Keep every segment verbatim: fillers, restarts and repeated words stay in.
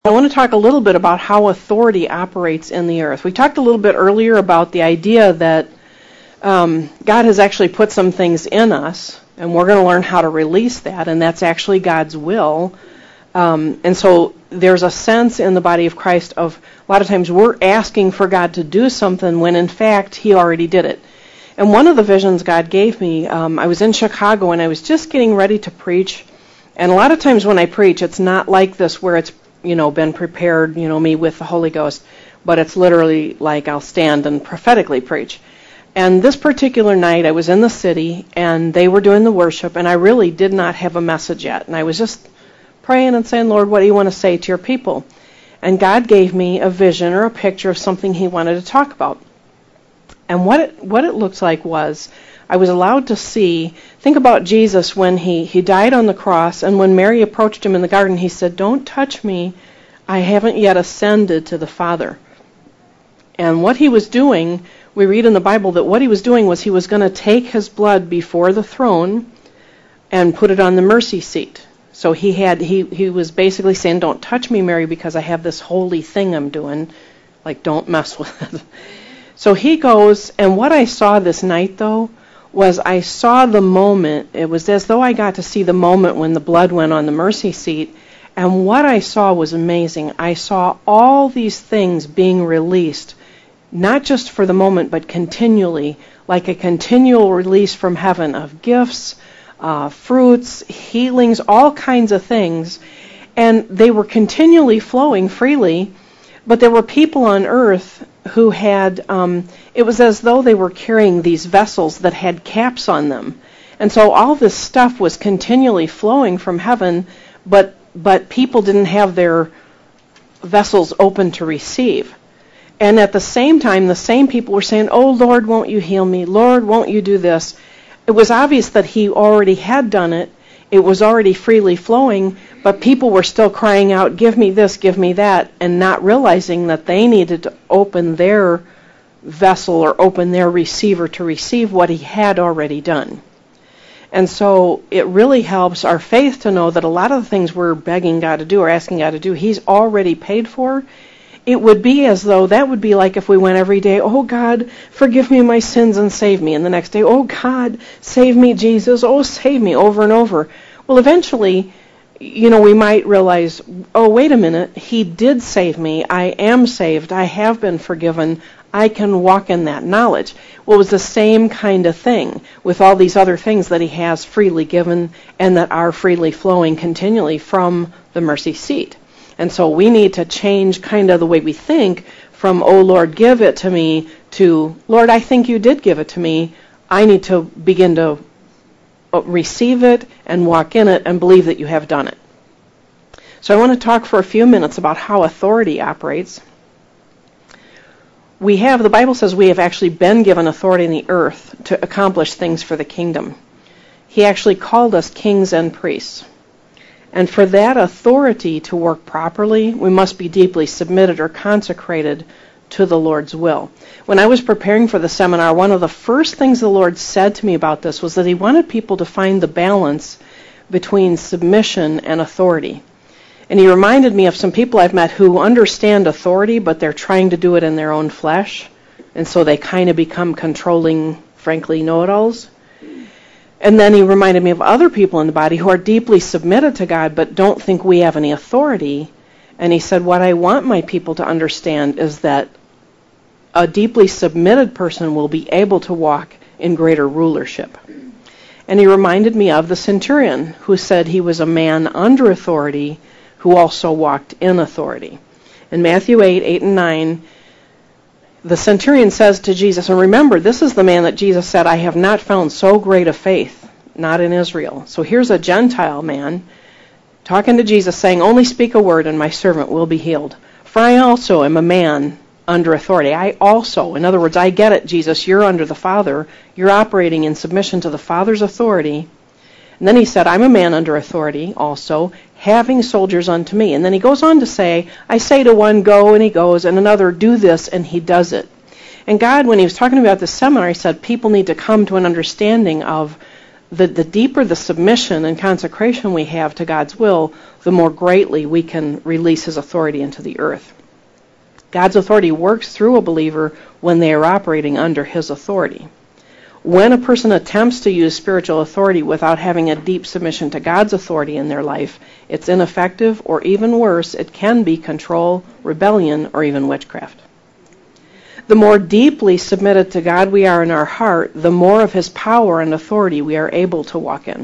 I want to talk a little bit about how authority operates in the earth. We talked a little bit earlier about the idea that um, God has actually put some things in us, and we're going to learn how to release that, and that's actually God's will. Um, and so there's a sense in the body of Christ of a lot of times we're asking for God to do something when in fact He already did it. And one of the visions God gave me, um, I was in Chicago and I was just getting ready to preach. And a lot of times when I preach, it's not like this where it's you know, been prepared, you know, me with the Holy Ghost, but it's literally like I'll stand and prophetically preach. And this particular night, I was in the city, and they were doing the worship, and I really did not have a message yet. And I was just praying and saying, Lord, what do you want to say to your people? And God gave me a vision or a picture of something He wanted to talk about. And what it, what it looked like was, I was allowed to see, think about Jesus when he, he died on the cross, and when Mary approached Him in the garden, He said, don't touch me, I haven't yet ascended to the Father. And what He was doing, we read in the Bible that what He was doing was He was going to take His blood before the throne and put it on the mercy seat. So he had he, he was basically saying, don't touch me, Mary, because I have this holy thing I'm doing, like don't mess with it. So He goes, and what I saw this night, though, was I saw the moment, it was as though I got to see the moment when the blood went on the mercy seat, and what I saw was amazing. I saw all these things being released, not just for the moment, but continually, like a continual release from heaven of gifts, uh, fruits, healings, all kinds of things, and they were continually flowing freely, but there were people on earth who had, um, it was as though they were carrying these vessels that had caps on them. And so all this stuff was continually flowing from heaven, but but people didn't have their vessels open to receive. And at the same time, the same people were saying, oh, Lord, won't you heal me? Lord, won't you do this? It was obvious that He already had done it. It was already freely flowing, but people were still crying out, give me this, give me that, and not realizing that they needed to open their vessel or open their receiver to receive what He had already done. And so it really helps our faith to know that a lot of the things we're begging God to do or asking God to do, He's already paid for. It would be as though that would be like if we went every day, oh God, forgive me my sins and save me. And the next day, oh God, save me, Jesus. Oh, save me, over and over. Well, eventually, you know, we might realize, oh, wait a minute, He did save me. I am saved. I have been forgiven. I can walk in that knowledge. Well, it was the same kind of thing with all these other things that He has freely given and that are freely flowing continually from the mercy seat. And so we need to change kind of the way we think from, oh, Lord, give it to me, to, Lord, I think you did give it to me. I need to begin to receive it and walk in it and believe that you have done it. So I want to talk for a few minutes about how authority operates. We have, the Bible says we have actually been given authority in the earth to accomplish things for the kingdom. He actually called us kings and priests. And for that authority to work properly, we must be deeply submitted or consecrated to the Lord's will. When I was preparing for the seminar, one of the first things the Lord said to me about this was that He wanted people to find the balance between submission and authority. And He reminded me of some people I've met who understand authority, but they're trying to do it in their own flesh. And so they kind of become controlling, frankly, know-it-alls. And then He reminded me of other people in the body who are deeply submitted to God but don't think we have any authority. And He said, what I want my people to understand is that a deeply submitted person will be able to walk in greater rulership. And He reminded me of the centurion who said he was a man under authority who also walked in authority. In Matthew eight, eight and nine, the centurion says to Jesus, and remember, this is the man that Jesus said, I have not found so great a faith, not in Israel. So here's a Gentile man talking to Jesus saying, only speak a word and my servant will be healed. For I also am a man under authority. I also, in other words, I get it, Jesus, you're under the Father. You're operating in submission to the Father's authority. And then He said, I'm a man under authority also, having soldiers unto me. And then He goes on to say, I say to one, go, and he goes, and another, do this, and he does it. And God, when He was talking about this seminar, He said people need to come to an understanding of the, the deeper the submission and consecration we have to God's will, the more greatly we can release his authority into the earth. God's authority works through a believer when they are operating under his authority. When a person attempts to use spiritual authority without having a deep submission to God's authority in their life, it's ineffective, or even worse, it can be control, rebellion, or even witchcraft. The more deeply submitted to God we are in our heart, the more of his power and authority we are able to walk in.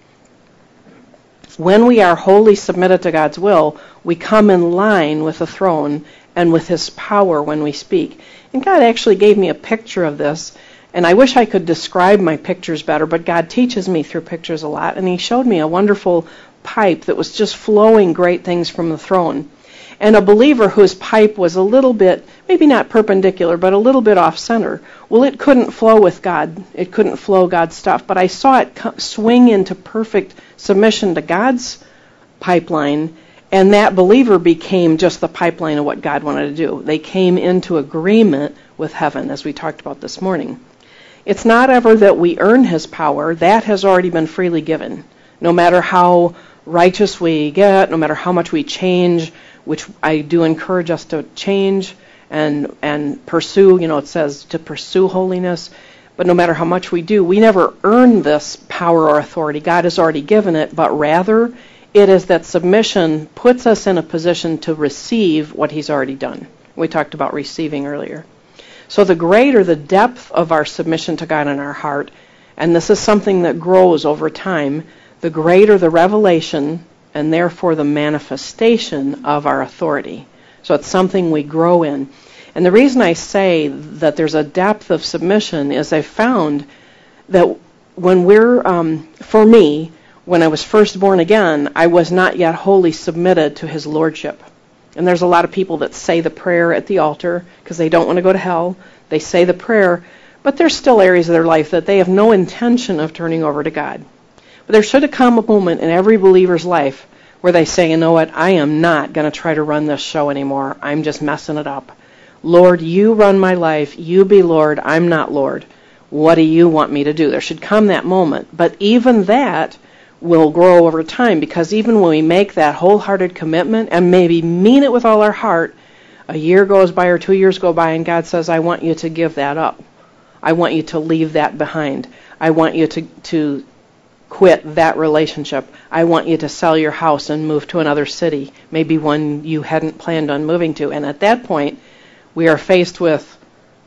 When we are wholly submitted to God's will, we come in line with the throne and with his power when we speak. And God actually gave me a picture of this, and I wish I could describe my pictures better, but God teaches me through pictures a lot, and he showed me a wonderful pipe that was just flowing great things from the throne. And a believer whose pipe was a little bit, maybe not perpendicular, but a little bit off-center, well, it couldn't flow with God. It couldn't flow God's stuff. But I saw it swing into perfect submission to God's pipeline, and that believer became just the pipeline of what God wanted to do. They came into agreement with heaven, as we talked about this morning. It's not ever that we earn his power. That has already been freely given. No matter how righteous we get, no matter how much we change, which I do encourage us to change and and pursue, you know, it says to pursue holiness, but no matter how much we do, we never earn this power or authority. God has already given it, but rather it is that submission puts us in a position to receive what he's already done. We talked about receiving earlier. So the greater the depth of our submission to God in our heart, and this is something that grows over time, the greater the revelation and therefore the manifestation of our authority. So it's something we grow in. And the reason I say that there's a depth of submission is I found that when we're, um, for me, when I was first born again, I was not yet wholly submitted to his lordship. And there's a lot of people that say the prayer at the altar because they don't want to go to hell. They say the prayer, but there's still areas of their life that they have no intention of turning over to God. But there should have come a moment in every believer's life where they say, you know what, I am not going to try to run this show anymore. I'm just messing it up. Lord, you run my life. You be Lord. I'm not Lord. What do you want me to do? There should come that moment. But even that will grow over time, because even when we make that wholehearted commitment and maybe mean it with all our heart, a year goes by or two years go by and God says, I want you to give that up. I want you to leave that behind. I want you to, to quit that relationship. I want you to sell your house and move to another city, maybe one you hadn't planned on moving to. And at that point, we are faced with,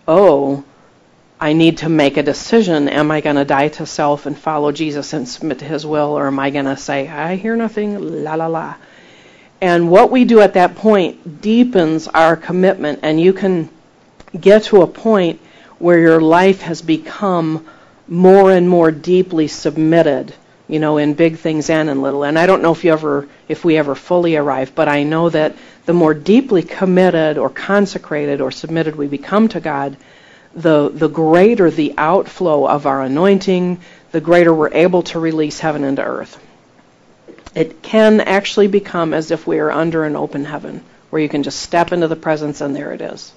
oh, I need to make a decision. Am I going to die to self and follow Jesus and submit to his will, or am I going to say, I hear nothing, la la la. And what we do at that point deepens our commitment, and you can get to a point where your life has become more and more deeply submitted, you know, in big things and in little. And I don't know if you ever, if we ever fully arrive, but I know that the more deeply committed or consecrated or submitted we become to God, the the greater the outflow of our anointing, the greater we're able to release heaven into earth. It can actually become as if we are under an open heaven, where you can just step into the presence and there it is.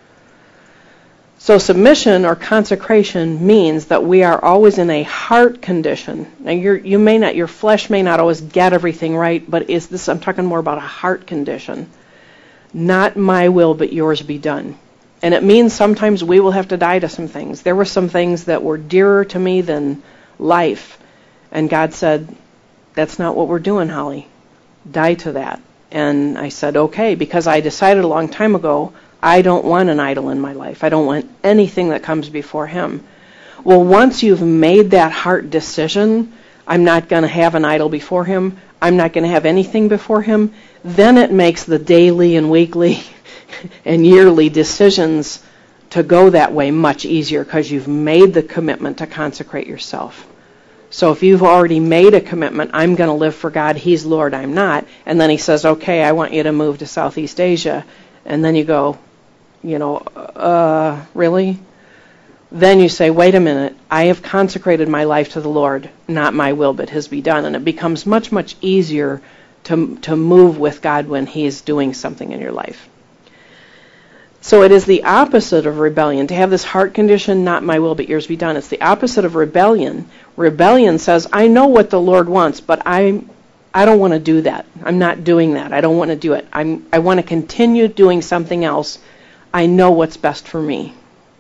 So submission or consecration means that we are always in a heart condition. Now you're, you may not, your flesh may not always get everything right, but is this? I'm talking more about a heart condition. Not my will, but yours be done. And it means sometimes we will have to die to some things. There were some things that were dearer to me than life. And God said, that's not what we're doing, Holly. Die to that. And I said, okay, because I decided a long time ago, I don't want an idol in my life. I don't want anything that comes before him. Well, once you've made that heart decision, I'm not going to have an idol before him, I'm not going to have anything before him, then it makes the daily and weekly and yearly decisions to go that way much easier, because you've made the commitment to consecrate yourself. So if you've already made a commitment, I'm going to live for God, he's Lord, I'm not, and then he says, okay, I want you to move to Southeast Asia, and then you go, you know, uh, really? Then you say, wait a minute, I have consecrated my life to the Lord, not my will, but his be done. And it becomes much, much easier to, to move with God when he's doing something in your life. So it is the opposite of rebellion. To have this heart condition, not my will, but yours be done. It's the opposite of rebellion. Rebellion says, I know what the Lord wants, but I I don't want to do that. I'm not doing that. I don't want to do it. I'm I want to continue doing something else. I know what's best for me.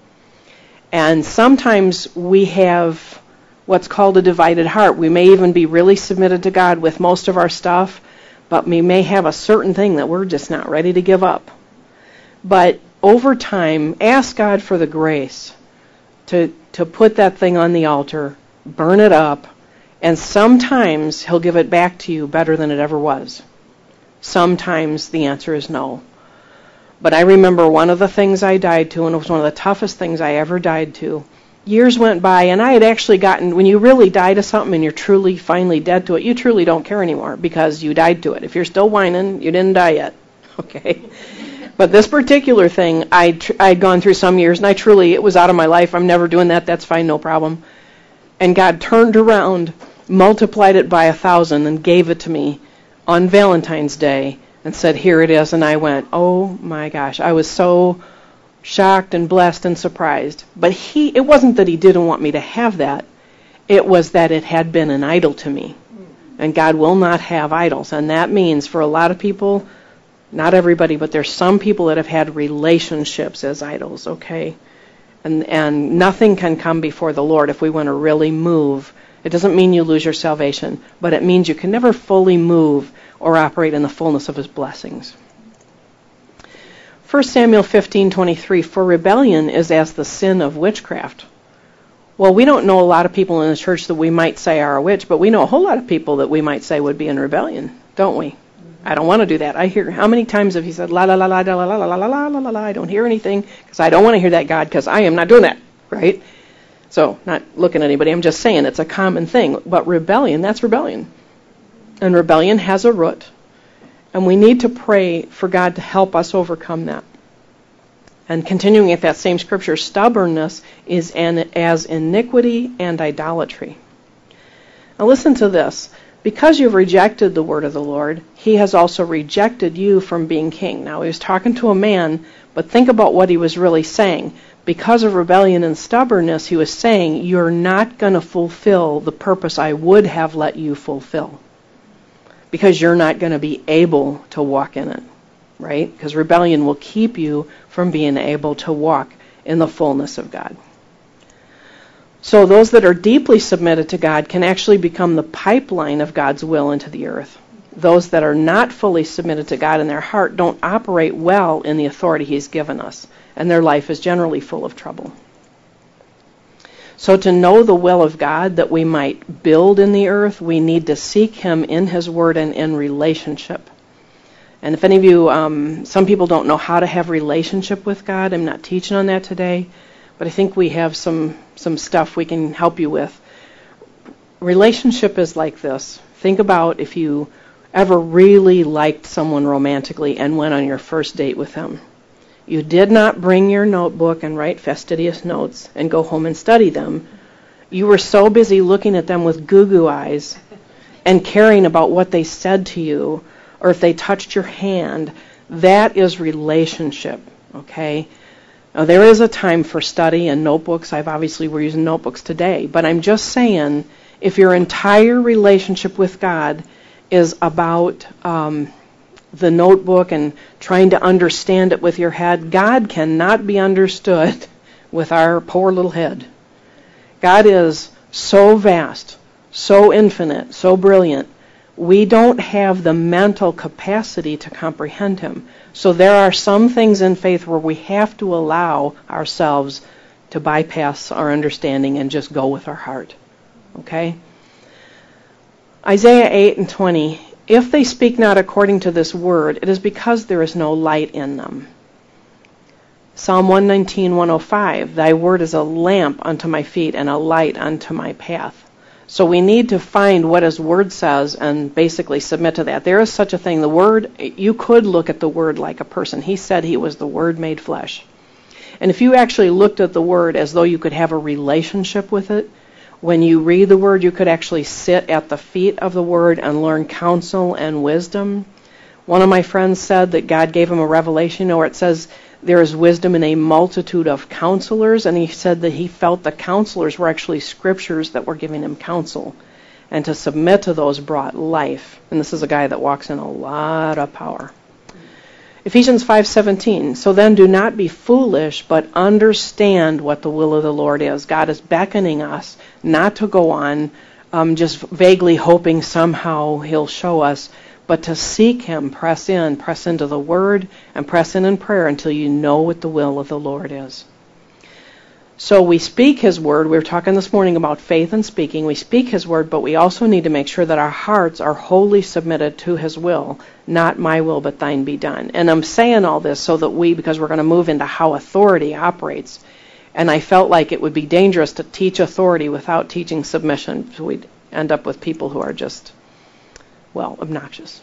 And sometimes we have what's called a divided heart. We may even be really submitted to God with most of our stuff, but we may have a certain thing that we're just not ready to give up. But over time, ask God for the grace to to put that thing on the altar, burn it up, and sometimes He'll give it back to you better than it ever was. Sometimes the answer is no. But I remember one of the things I died to, and it was one of the toughest things I ever died to. Years went by, and I had actually gotten, when you really die to something and you're truly finally dead to it, you truly don't care anymore because you died to it. If you're still whining, you didn't die yet. Okay? But this particular thing, I'd, tr- I'd gone through some years, and I truly, it was out of my life. I'm never doing that. That's fine, no problem. And God turned around, multiplied it by a thousand, and gave it to me on Valentine's Day and said, here it is. And I went, oh my gosh. I was so shocked and blessed and surprised. But he, it wasn't that He didn't want me to have that. It was that it had been an idol to me. And God will not have idols. And that means for a lot of people, not everybody, but there's some people that have had relationships as idols, okay? And and nothing can come before the Lord if we want to really move. It doesn't mean you lose your salvation, but it means you can never fully move or operate in the fullness of His blessings. First Samuel fifteen twenty-three, for rebellion is as the sin of witchcraft. Well, we don't know a lot of people in the church that we might say are a witch, but we know a whole lot of people that we might say would be in rebellion, don't we? I don't want to do that. I hear, how many times have you said, la la la la la la la la la la la la la, I don't hear anything, because I don't want to hear that, God, because I am not doing that, right? So, not looking at anybody, I'm just saying it's a common thing. But rebellion, that's rebellion. And rebellion has a root. And we need to pray for God to help us overcome that. And continuing at that same scripture, stubbornness is an, as iniquity and idolatry. Now listen to this. Because you've rejected the word of the Lord, He has also rejected you from being king. Now, he was talking to a man, but think about what he was really saying. Because of rebellion and stubbornness, he was saying, you're not going to fulfill the purpose I would have let you fulfill. Because you're not going to be able to walk in it, right? Because rebellion will keep you from being able to walk in the fullness of God. So those that are deeply submitted to God can actually become the pipeline of God's will into the earth. Those that are not fully submitted to God in their heart don't operate well in the authority He's given us, and their life is generally full of trouble. So to know the will of God that we might build in the earth, we need to seek Him in His Word and in relationship. And if any of you, um, some people don't know how to have relationship with God. I'm not teaching on that today. But I think we have some, some stuff we can help you with. Relationship is like this. Think about if you ever really liked someone romantically and went on your first date with them. You did not bring your notebook and write fastidious notes and go home and study them. You were so busy looking at them with goo-goo eyes and caring about what they said to you or if they touched your hand. That is relationship, okay? Now, there is a time for study and notebooks. I've obviously, we're using notebooks today. But I'm just saying, if your entire relationship with God is about um, the notebook and trying to understand it with your head, God cannot be understood with our poor little head. God is so vast, so infinite, so brilliant. We don't have the mental capacity to comprehend Him. So there are some things in faith where we have to allow ourselves to bypass our understanding and just go with our heart. Okay? Isaiah eight and twenty, if they speak not according to this word, it is because there is no light in them. Psalm one nineteen, one oh five, thy word is a lamp unto my feet and a light unto my path. So we need to find what His Word says and basically submit to that. There is such a thing. The Word, you could look at the Word like a person. He said He was the Word made flesh. And if you actually looked at the Word as though you could have a relationship with it, when you read the Word, you could actually sit at the feet of the Word and learn counsel and wisdom. One of my friends said that God gave him a revelation, or it says There is wisdom in a multitude of counselors, and he said that he felt the counselors were actually scriptures that were giving him counsel. And to submit to those brought life. And this is a guy that walks in a lot of power. Ephesians five seventeen, so then do not be foolish, but understand what the will of the Lord is. God is beckoning us not to go on um, just vaguely hoping somehow he'll show us, but to seek him, press in, press into the word, and press in in prayer until you know what the will of the Lord is. So we speak his word. We were talking this morning about faith and speaking. We speak his word, but we also need to make sure that our hearts are wholly submitted to his will. Not my will, but thine be done. And I'm saying all this so that we, because we're going to move into how authority operates, and I felt like it would be dangerous to teach authority without teaching submission. So we'd end up with people who are just, well, obnoxious.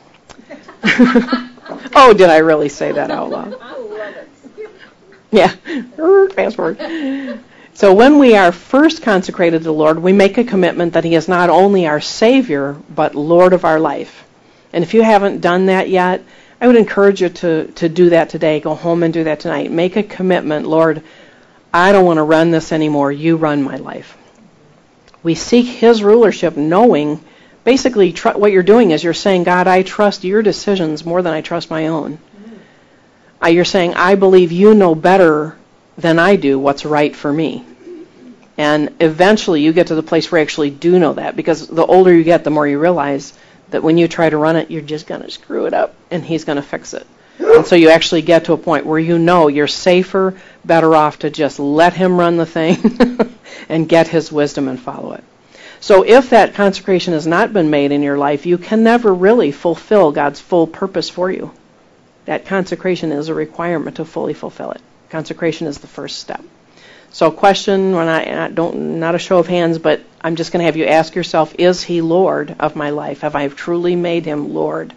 Oh, did I really say that out loud? I love it. Yeah, fast forward. So when we are first consecrated to the Lord, we make a commitment that he is not only our Savior, but Lord of our life. And if you haven't done that yet, I would encourage you to, to do that today. Go home and do that tonight. Make a commitment. Lord, I don't want to run this anymore. You run my life. We seek his rulership knowing, basically tr- what you're doing is you're saying, God, I trust your decisions more than I trust my own. Uh, you're saying, I believe you know better than I do what's right for me. And eventually you get to the place where you actually do know that, because the older you get, the more you realize that when you try to run it, you're just going to screw it up, and he's going to fix it. And so you actually get to a point where you know you're safer, better off to just let him run the thing and get his wisdom and follow it. So if that consecration has not been made in your life, you can never really fulfill God's full purpose for you. That consecration is a requirement to fully fulfill it. Consecration is the first step. So question, when I don't, not a show of hands, but I'm just going to have you ask yourself, is he Lord of my life? Have I truly made him Lord?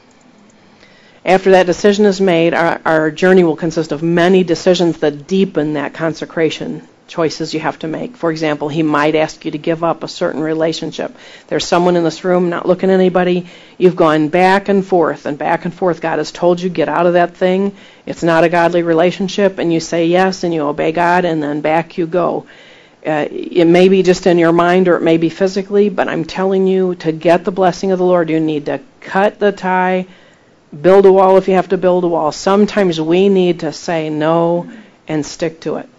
After that decision is made, our, our journey will consist of many decisions that deepen that consecration. Choices you have to make. For example, he might ask you to give up a certain relationship. There's someone in this room, not looking at anybody. You've gone back and forth and back and forth. God has told you, get out of that thing. It's not a godly relationship. And you say yes, and you obey God, and then back you go. Uh, it may be just in your mind, or it may be physically, but I'm telling you, to get the blessing of the Lord, you need to cut the tie, build a wall if you have to build a wall. Sometimes we need to say no and stick to it.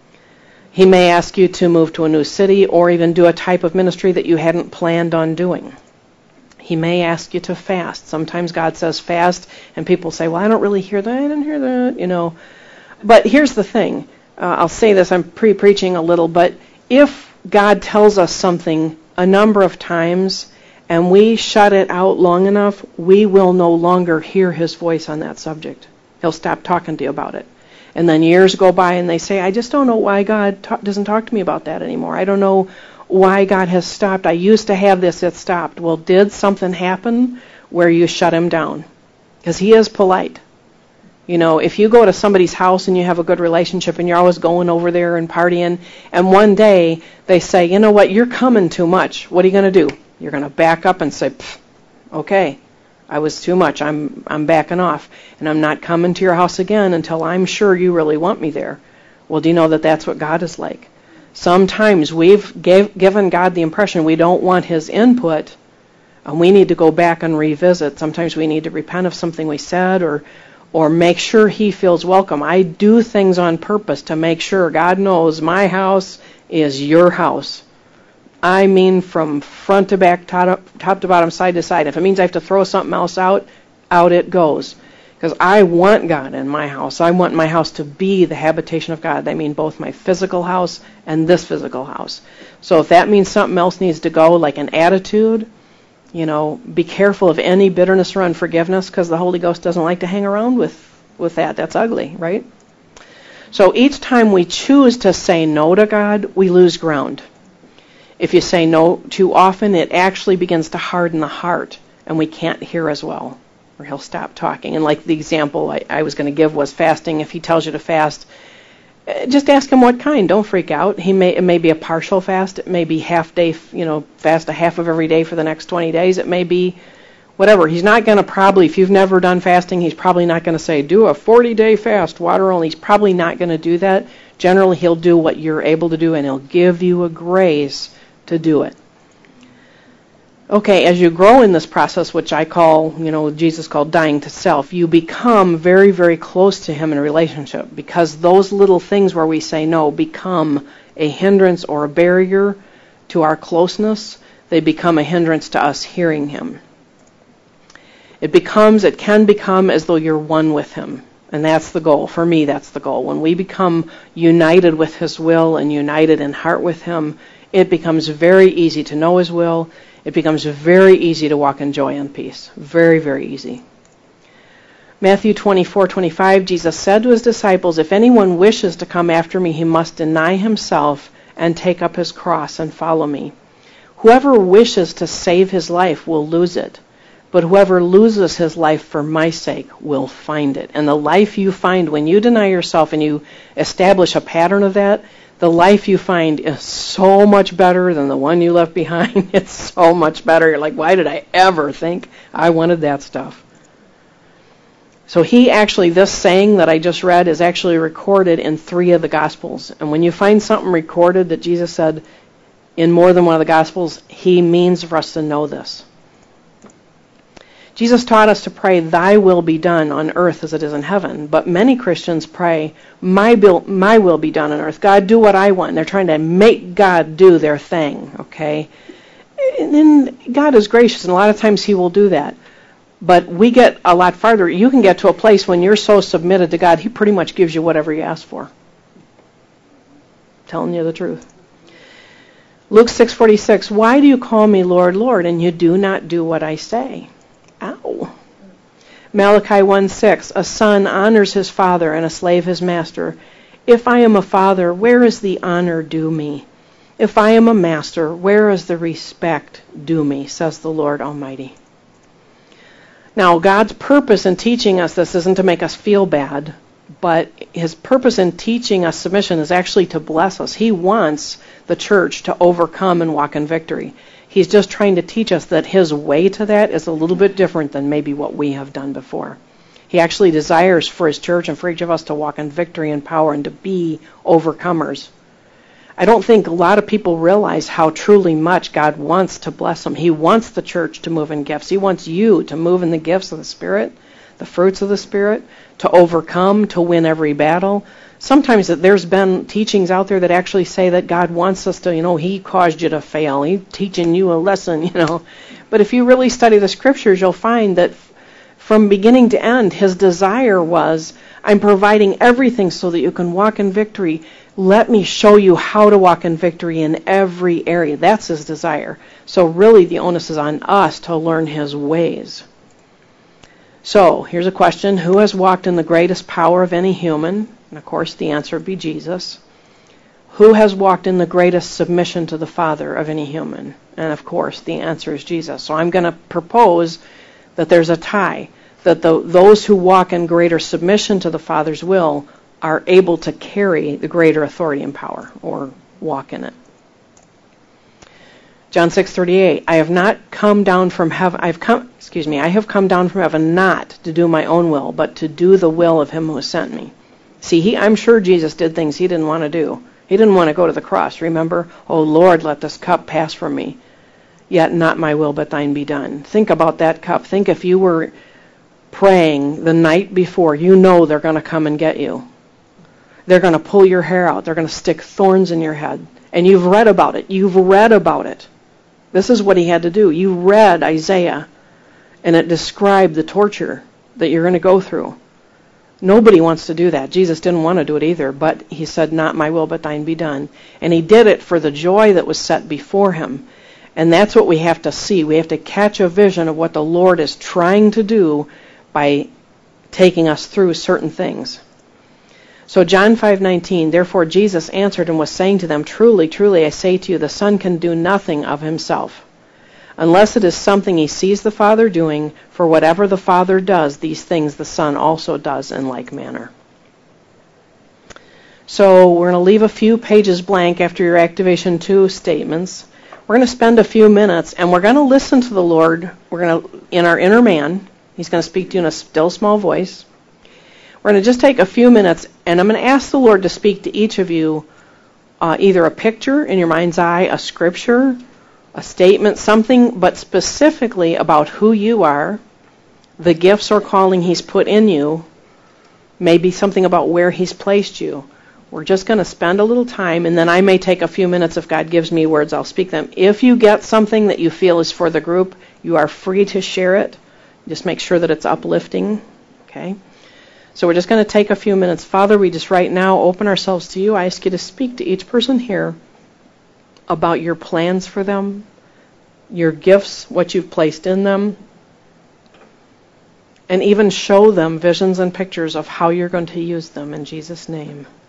He may ask you to move to a new city or even do a type of ministry that you hadn't planned on doing. He may ask you to fast. Sometimes God says fast, and people say, well, I don't really hear that. I don't hear that, you know. But here's the thing. Uh, I'll say this. I'm pre-preaching a little, but if God tells us something a number of times and we shut it out long enough, we will no longer hear his voice on that subject. He'll stop talking to you about it. And then years go by and they say, I just don't know why God ta- doesn't talk to me about that anymore. I don't know why God has stopped. I used to have this, it stopped. Well, did something happen where you shut him down? Because he is polite. You know, if you go to somebody's house and you have a good relationship and you're always going over there and partying, and one day they say, you know what, you're coming too much. What are you going to do? You're going to back up and say, okay. I was too much. I'm I'm backing off, and I'm not coming to your house again until I'm sure you really want me there. Well, do you know that that's what God is like? Sometimes we've gave, given God the impression we don't want his input, and we need to go back and revisit. Sometimes we need to repent of something we said, or or make sure he feels welcome. I do things on purpose to make sure God knows my house is your house. I mean from front to back, top, top to bottom, side to side. If it means I have to throw something else out, out it goes. Because I want God in my house. I want my house to be the habitation of God. I mean both my physical house and this physical house. So if that means something else needs to go, like an attitude, you know, be careful of any bitterness or unforgiveness, because the Holy Ghost doesn't like to hang around with, with that. That's ugly, right? So each time we choose to say no to God, we lose ground. If you say no too often, it actually begins to harden the heart, and we can't hear as well, or he'll stop talking. And like the example I, I was going to give was fasting. If he tells you to fast, just ask him what kind. Don't freak out. He may it may be a partial fast. It may be half day, you know, fast a half of every day for the next twenty days. It may be whatever. He's not going to probably, if you've never done fasting, he's probably not going to say, do a forty-day fast, water only. He's probably not going to do that. Generally, he'll do what you're able to do, and he'll give you a grace to do it. Okay, as you grow in this process, which I call, you know, Jesus called dying to self, you become very, very close to him in a relationship, because those little things where we say no become a hindrance or a barrier to our closeness. They become a hindrance to us hearing him. It becomes, it can become as though you're one with him. And that's the goal. For me, that's the goal. When we become united with his will and united in heart with him, it becomes very easy to know his will. It becomes very easy to walk in joy and peace. Very, very easy. Matthew twenty-four twenty-five, Jesus said to his disciples, if anyone wishes to come after me, he must deny himself and take up his cross and follow me. Whoever wishes to save his life will lose it. But whoever loses his life for my sake will find it. And the life you find when you deny yourself and you establish a pattern of that, the life you find is so much better than the one you left behind. It's so much better. You're like, why did I ever think I wanted that stuff? So he actually, this saying that I just read is actually recorded in three of the Gospels. And when you find something recorded that Jesus said in more than one of the Gospels, he means for us to know this. Jesus taught us to pray, thy will be done on earth as it is in heaven. But many Christians pray, my will, my will be done on earth. God, do what I want. And they're trying to make God do their thing, okay? And then God is gracious, and a lot of times he will do that. But we get a lot farther. You can get to a place when you're so submitted to God, he pretty much gives you whatever you ask for. Telling you the truth. Luke six forty-six, why do you call me Lord, Lord, and you do not do what I say? Ow. Malachi one six, a son honors his father and a slave his master. If I am a father, where is the honor due me? If I am a master, where is the respect due me, says the Lord Almighty. Now, God's purpose in teaching us this isn't to make us feel bad, but his purpose in teaching us submission is actually to bless us. He wants the church to overcome and walk in victory. He's just trying to teach us that his way to that is a little bit different than maybe what we have done before. He actually desires for his church and for each of us to walk in victory and power and to be overcomers. I don't think a lot of people realize how truly much God wants to bless them. He wants the church to move in gifts. He wants you to move in the gifts of the Spirit, the fruits of the Spirit, to overcome, to win every battle. Sometimes there's been teachings out there that actually say that God wants us to, you know, he caused you to fail. He's teaching you a lesson, you know. But if you really study the scriptures, you'll find that from beginning to end, his desire was, I'm providing everything so that you can walk in victory. Let me show you how to walk in victory in every area. That's his desire. So really the onus is on us to learn his ways. So here's a question. Who has walked in the greatest power of any human? And of course the answer would be Jesus. Who has walked in the greatest submission to the Father of any human? And of course the answer is Jesus. So I'm going to propose that there's a tie. That the, those who walk in greater submission to the Father's will are able to carry the greater authority and power, or walk in it. John six thirty-eight, I have not come down from heaven, I've come, excuse me, I have come down from heaven not to do my own will, but to do the will of him who has sent me. See, he, I'm sure Jesus did things he didn't want to do. He didn't want to go to the cross, remember? Oh Lord, let this cup pass from me. Yet not my will, but thine be done. Think about that cup. Think if you were praying the night before, you know they're going to come and get you. They're going to pull your hair out. They're going to stick thorns in your head. And you've read about it. You've read about it. This is what he had to do. You read Isaiah, and it described the torture that you're going to go through. Nobody wants to do that. Jesus didn't want to do it either, but he said, not my will, but thine be done. And he did it for the joy that was set before him. And that's what we have to see. We have to catch a vision of what the Lord is trying to do by taking us through certain things. So John five nineteen, therefore Jesus answered and was saying to them, truly, truly, I say to you, the Son can do nothing of himself, unless it is something he sees the Father doing, for whatever the Father does, these things the Son also does in like manner. So we're going to leave a few pages blank after your Activation two statements. we're going to spend a few minutes, and we're going to listen to the Lord. We're going to, in our inner man, He's going to speak to you in a still small voice. We're going to just take a few minutes, and I'm going to ask the Lord to speak to each of you uh, either a picture in your mind's eye, a scripture, a statement, something, but specifically about who you are, the gifts or calling He's put in you, maybe something about where He's placed you. We're just going to spend a little time, and then I may take a few minutes. If God gives me words, I'll speak them. If you get something that you feel is for the group, you are free to share it. Just make sure that it's uplifting. Okay? So we're just going to take a few minutes. Father, we just right now open ourselves to you. I ask you to speak to each person here about your plans for them, your gifts, what you've placed in them, and even show them visions and pictures of how you're going to use them in Jesus' name.